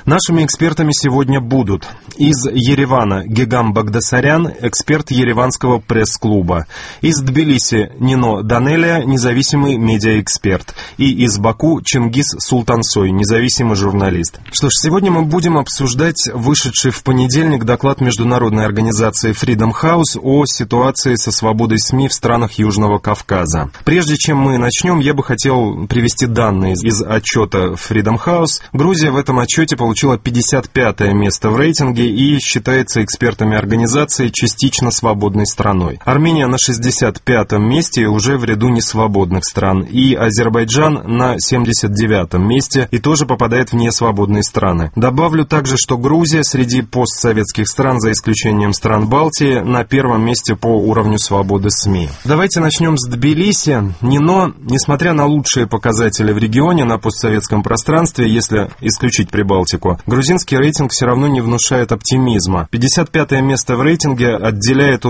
Нашими экспертами сегодня будут из Еревана Гегам Багдасарян, эксперт Ереванского пресс-клуба, из Тбилиси Нино Данелия, независимый медиаэксперт, и из Баку Чингис Султансой, независимый журналист. Что ж, сегодня мы будем обсуждать вышедший в понедельник доклад международной организации Freedom House о ситуации со свободой СМИ в странах Южного Кавказа. Прежде чем мы начнем, я бы хотел привести данные из отчета Freedom House. Грузия в этом отчете получила 55-е место в рейтинге и считается экспертами организации частично свободной страной. Армения на 65-м месте и уже в ряду несвободных стран. И Азербайджан на 79-м месте и тоже попадает в несвободные страны. Добавлю также, что Грузия среди постсоветских стран, за исключением стран Балтии, на первом месте по уровню свободы СМИ. Давайте начнем с Тбилиси. Нино, несмотря на лучшие показатели в регионе на постсоветском пространстве, если исключить Прибалтику, грузинский рейтинг все равно не внушает оптимизма. 55-е место в рейтинге отделяет от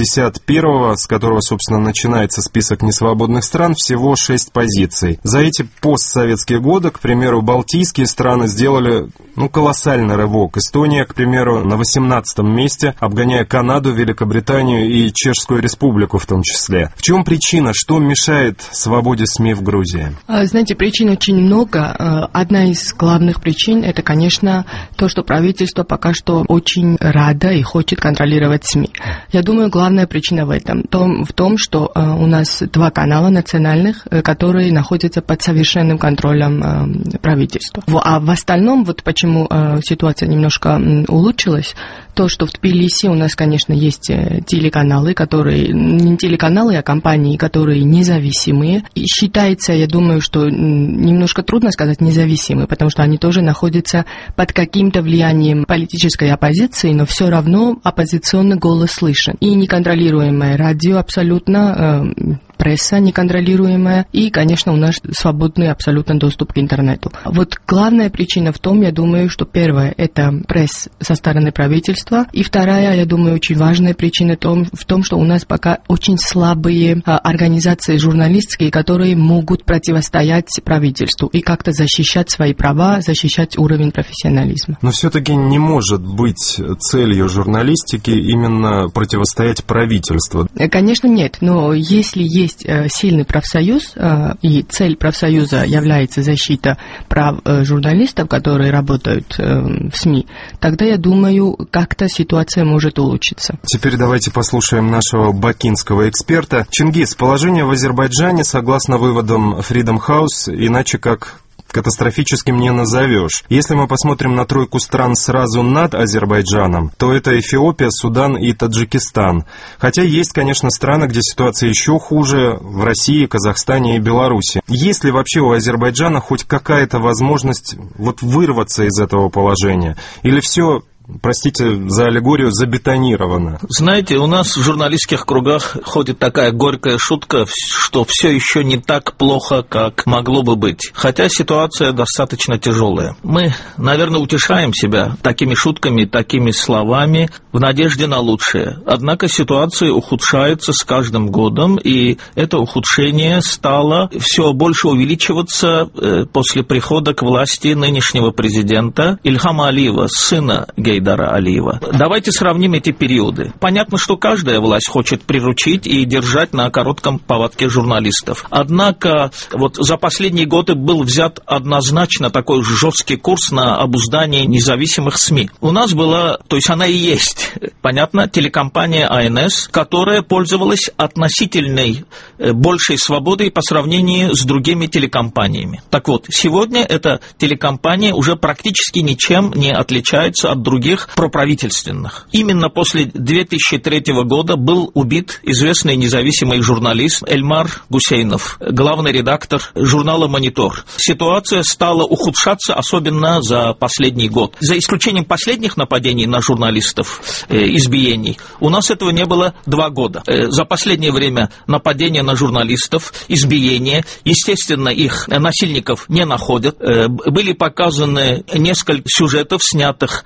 61-го, с которого, собственно, начинается список несвободных стран, всего 6 позиций. За эти постсоветские годы, к примеру, балтийские страны сделали колоссальный рывок. Эстония, к примеру, на 18-м месте, обгоняя Канаду, Великобританию и Чешскую Республику в том числе. В чем причина? Что мешает свободе СМИ в Грузии? Знаете, причин очень много. Одна из главных причин — это, конечно, то, что правительство пока что очень радо и хочет контролировать СМИ. Я думаю, главная причина в том, что у нас 2 канала национальных, которые находятся под совершенным контролем правительства. А в остальном, почему ситуация немножко улучшилась, то, что в Тбилиси у нас, конечно, есть телеканалы, которые, не телеканалы, а компании, которые независимые. И считается, я думаю, что немножко трудно сказать независимые, потому что они тоже находятся под каким-то влиянием политической оппозиции, но все равно оппозиционный голос слышен. И неконтролируемое радио абсолютно, пресса неконтролируемая, и, конечно, у нас свободный абсолютно доступ к интернету. Главная причина в том, я думаю, что первая — это пресс со стороны правительства, и вторая, я думаю, очень важная причина в том, что у нас пока очень слабые организации журналистские, которые могут противостоять правительству и как-то защищать свои права, защищать уровень профессионализма. Но все-таки не может быть целью журналистики именно противостоять правительству. Конечно, нет, но если есть сильный профсоюз, и цель профсоюза является защита прав журналистов, которые работают в СМИ, тогда, я думаю, как-то ситуация может улучшиться. Теперь давайте послушаем нашего бакинского эксперта. Чингис, положение в Азербайджане, согласно выводам Freedom House, иначе как катастрофическим не назовешь. Если мы посмотрим на 3 стран сразу над Азербайджаном, то это Эфиопия, Судан и Таджикистан. Хотя есть, конечно, страны, где ситуация еще хуже, в России, Казахстане и Беларуси. Есть ли вообще у Азербайджана хоть какая-то возможность вырваться из этого положения? Или все, простите за аллегорию, забетонировано? Знаете, у нас в журналистских кругах ходит такая горькая шутка, что все еще не так плохо, как могло бы быть. Хотя ситуация достаточно тяжелая. Мы, наверное, утешаем себя такими шутками, такими словами в надежде на лучшее. Однако ситуация ухудшается с каждым годом, и это ухудшение стало все больше увеличиваться после прихода к власти нынешнего президента Ильхама Алиева, сына Гейдара Алиева. Давайте сравним эти периоды. Понятно, что каждая власть хочет приручить и держать на коротком поводке журналистов. Однако за последние годы был взят однозначно такой жесткий курс на обуздание независимых СМИ. У нас была, то есть она и есть, понятно, телекомпания АНС, которая пользовалась относительной большей свободой по сравнению с другими телекомпаниями. Так вот, сегодня эта телекомпания уже практически ничем не отличается от других проправительственных. Именно после 2003 года был убит известный независимый журналист Эльмар Гусейнов, главный редактор журнала «Монитор». Ситуация стала ухудшаться, особенно за последний год. За исключением последних нападений на журналистов, избиений, у нас этого не было 2 года. За последнее время нападения на журналистов, избиения, естественно, их насильников не находят. Были показаны несколько сюжетов, снятых скрытой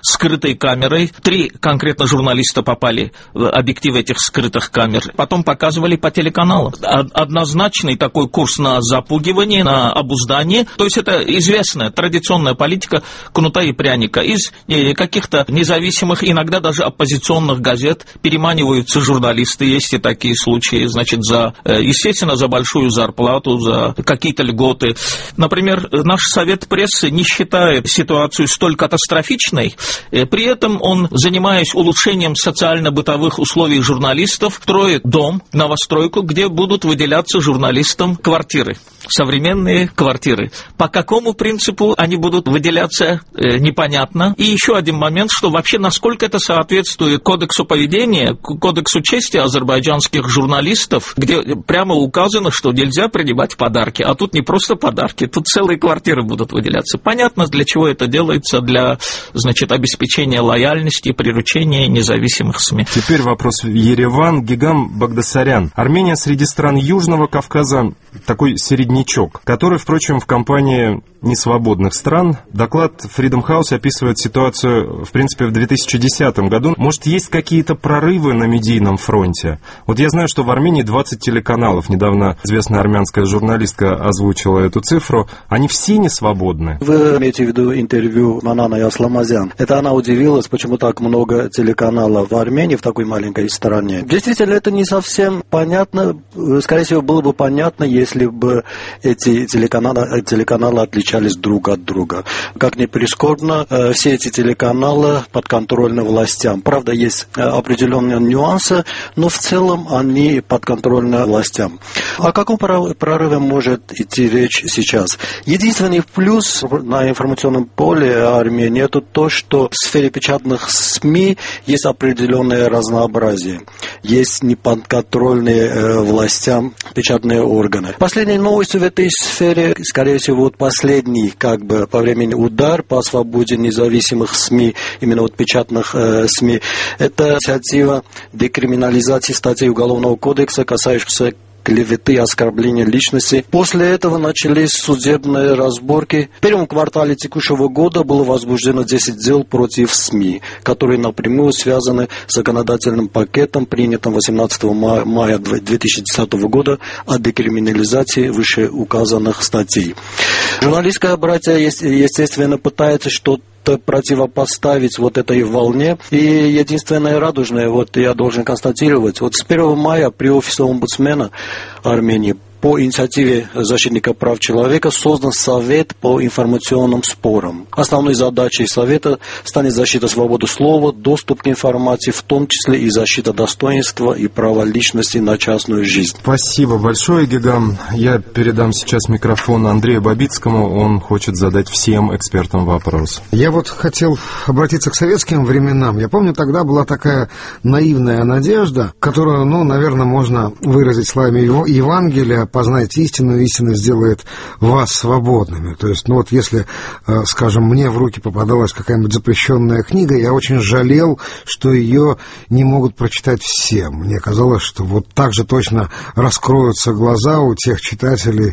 скрытой камерой. 3 конкретно журналиста попали в объективы этих скрытых камер. Потом показывали по телеканалам. Однозначный такой курс на запугивание, на обуздание. То есть это известная традиционная политика кнута и пряника. Из каких-то независимых, иногда даже оппозиционных газет переманиваются журналисты. Есть и такие случаи, значит, естественно, за большую зарплату, за какие-то льготы. Например, наш Совет прессы не считает ситуацию столь катастрофичной, при этом он, занимаясь улучшением социально-бытовых условий журналистов, строит дом, новостройку, где будут выделяться журналистам квартиры, современные квартиры. По какому принципу они будут выделяться, непонятно. И еще один момент, что вообще насколько это соответствует кодексу поведения, кодексу чести азербайджанских журналистов, где прямо указано, что нельзя принимать подарки, а тут не просто подарки, тут целые квартиры будут выделяться. Понятно, для чего это делается, для, значит, обеспечения лояльности, приручения независимых СМИ. Теперь вопрос. Ереван, Гегам Багдасарян. Армения среди стран Южного Кавказа такой середнячок, который, впрочем, в компании несвободных стран. Доклад Freedom House описывает ситуацию, в принципе, в 2010 году. Может, есть какие-то прорывы на медийном фронте? Вот я знаю, что в Армении 20 телеканалов. Недавно известная армянская журналистка озвучила эту цифру. Они все не свободны. Вы имеете в виду интервью Манана Асламазян. Это она удивилась, почему так много телеканалов в Армении, в такой маленькой стране. Действительно, это не совсем понятно. Скорее всего, было бы понятно, если бы эти телеканалы отличались друг от друга. Как ни прискорбно, все эти телеканалы подконтрольны властям. Правда, есть определенные нюансы, но в целом они подконтрольны властям. О каком прорыве может идти речь сейчас? Единственный плюс на информационном поле Армении — это то, что в сфере печатных СМИ есть определенное разнообразие. Есть неподконтрольные властям печатные органы. Последней новостью в этой сфере, скорее всего, вот последний по времени удар по свободе независимых СМИ, именно вот печатных СМИ, это инициатива декриминализации статей Уголовного кодекса, касающихся клеветы и оскорбления личности. После этого начались судебные разборки. В первом квартале текущего года было возбуждено 10 дел против СМИ, которые напрямую связаны с законодательным пакетом, принятым 18 мая 2010 года о декриминализации вышеуказанных статей. Журналистское братья, естественно, пытается что-то противопоставить вот этой волне. И единственное радужное, вот я должен констатировать, вот с 1 мая при офисе омбудсмена Армении по инициативе защитника прав человека создан Совет по информационным спорам. Основной задачей Совета станет защита свободы слова, доступ к информации, в том числе и защита достоинства и права личности на частную жизнь. Спасибо большое, Гегам. Я передам сейчас микрофон Андрею Бабицкому. Он хочет задать всем экспертам вопрос. Я вот хотел обратиться к советским временам. Я помню, тогда была такая наивная надежда, которую, наверное, можно выразить словами Евангелия: познайте истину, истина сделает вас свободными. То есть, если, скажем, мне в руки попадалась какая-нибудь запрещенная книга, я очень жалел, что ее не могут прочитать все. Мне казалось, что вот так же точно раскроются глаза у всех читателей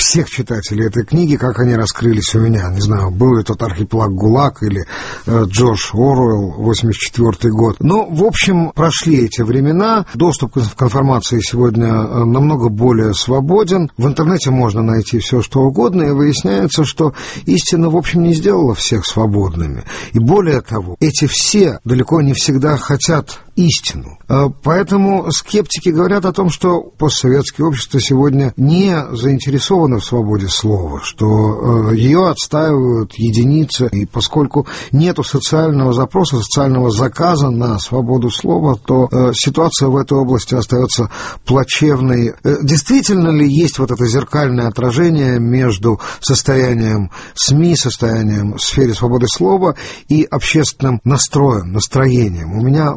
этой книги, как они раскрылись у меня. Не знаю, был ли тот архипелаг ГУЛАГ или Джордж Оруэлл, 1984 год. В общем, прошли эти времена. Доступ к информации сегодня намного более свободен. В интернете можно найти все, что угодно, и выясняется, что истина, в общем, не сделала всех свободными. И более того, эти все далеко не всегда хотят истину. Поэтому скептики говорят о том, что постсоветское общество сегодня не заинтересовано в свободе слова, что ее отстаивают единицы, и поскольку нету социального запроса, социального заказа на свободу слова, то ситуация в этой области остается плачевной. Действительно ли есть вот это зеркальное отражение между состоянием СМИ, состоянием в сфере свободы слова и общественным настроением? У меня вопрос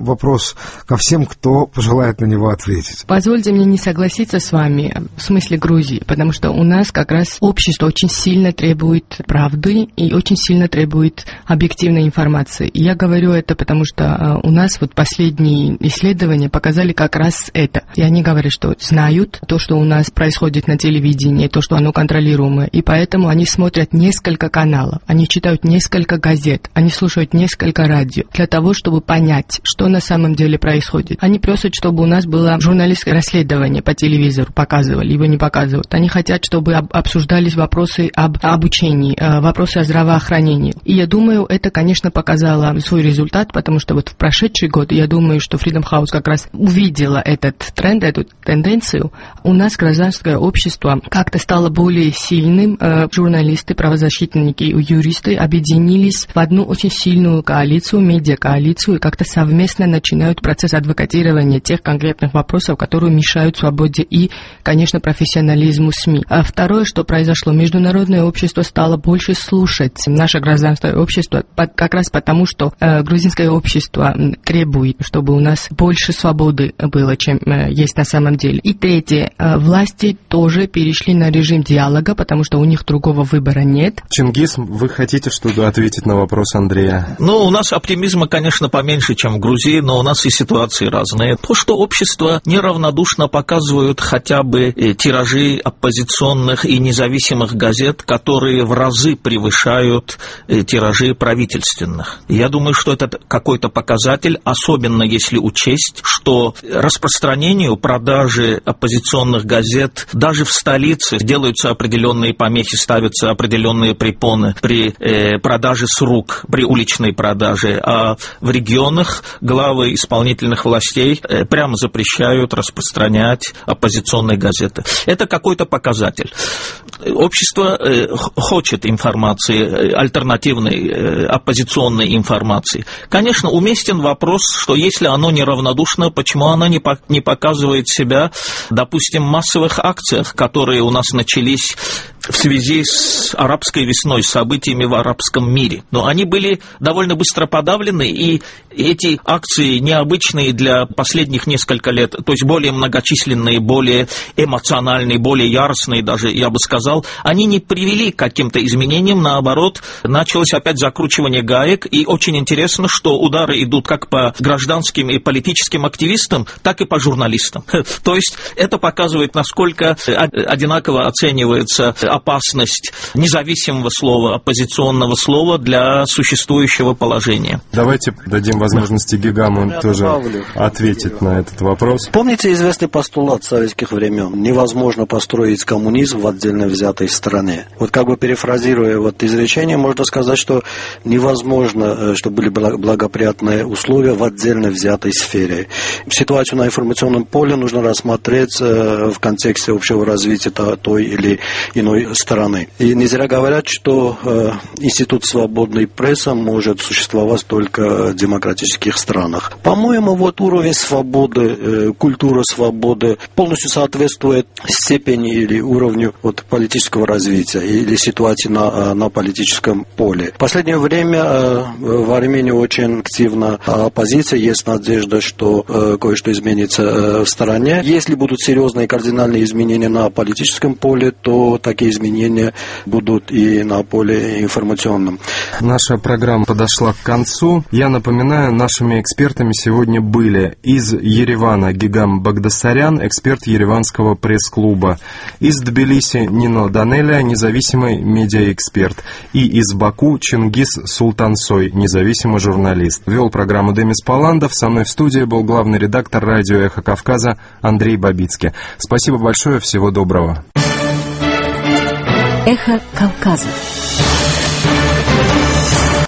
вопрос ко всем, кто пожелает на него ответить. Позвольте мне не согласиться с вами в смысле Грузии, потому что у нас как раз общество очень сильно требует правды и очень сильно требует объективной информации. И я говорю это, потому что у нас вот последние исследования показали как раз это. И они говорят, что знают то, что у нас происходит на телевидении, то, что оно контролируемое, и поэтому они смотрят несколько каналов, они читают несколько газет, они слушают несколько радио, для того, чтобы понять, что на самом деле происходит. Они просят, чтобы у нас было журналистское расследование по телевизору, показывали, его не показывают. Они хотят, чтобы обсуждались вопросы об обучении, вопросы о здравоохранении. И я думаю, это, конечно, показало свой результат, потому что вот в прошедший год, я думаю, что Freedom House как раз увидела этот тренд, эту тенденцию. У нас гражданское общество как-то стало более сильным. Журналисты, правозащитники, юристы объединились в одну очень сильную коалицию, медиакоалицию, и как-то совместно начинают процесс адвокатирования тех конкретных вопросов, которые мешают свободе и, конечно, профессионализму СМИ. А второе, что произошло, международное общество стало больше слушать наше гражданское общество, как раз потому, что грузинское общество требует, чтобы у нас больше свободы было, чем есть на самом деле. И третье, власти тоже перешли на режим диалога, потому что у них другого выбора нет. Чингис, вы хотите что-то ответить на вопрос Андрея? Ну, у нас оптимизма, конечно, поменьше, чем в Грузии, но у нас и ситуации разные. То, что общество неравнодушно показывают хотя бы тиражи оппозиционных и независимых газет, которые в разы превышают тиражи правительственных. Я думаю, что это какой-то показатель, особенно если учесть, что распространению продажи оппозиционных газет даже в столице делаются определенные помехи, ставятся определенные препоны при продаже с рук, при уличной продаже, а в регионах главы исполнительных властей прямо запрещают распространять оппозиционные газеты. Это какой-то показатель. Общество хочет информации, альтернативной, оппозиционной информации. Конечно, уместен вопрос, что если оно неравнодушно, почему оно не показывает себя, допустим, в массовых акциях, которые у нас начались в связи с арабской весной, с событиями в арабском мире. Но они были довольно быстро подавлены, и эти акции необычные для последних нескольких лет, то есть более многочисленные, более эмоциональные, более яростные даже, я бы сказал, они не привели к каким-то изменениям, наоборот, началось опять закручивание гаек, и очень интересно, что удары идут как по гражданским и политическим активистам, так и по журналистам. То есть это показывает, насколько одинаково оценивается опасность независимого слова, оппозиционного слова для существующего положения. Давайте дадим возможности Гигаму тоже ответить на этот вопрос. Помните известный постулат советских времен? Невозможно построить коммунизм в отдельно взятой стране. Вот как бы перефразируя вот изречение, можно сказать, что невозможно, чтобы были благоприятные условия в отдельно взятой сфере. Ситуацию на информационном поле нужно рассмотреть в контексте общего развития той или иной стороны. И не зря говорят, что институт свободной прессы может существовать только в демократических странах. По-моему, вот уровень свободы, культура свободы полностью соответствует степени или уровню вот политического развития или ситуации на политическом поле. В последнее время в Армении очень активна оппозиция, есть надежда, что кое-что изменится в стране. Если будут серьезные кардинальные изменения на политическом поле, то такие изменения будут и на поле информационном. Наша программа подошла к концу. Я напоминаю, нашими экспертами сегодня были из Еревана Гигам Багдасарян, эксперт Ереванского пресс-клуба, из Тбилиси Нино Данелия, независимый медиаэксперт, и из Баку Чингис Султансой, независимый журналист. Вел программу Демис Паландов, со мной в студии был главный редактор радио «Эхо Кавказа» Андрей Бабицкий. Спасибо большое, всего доброго. Эхо Кавказа.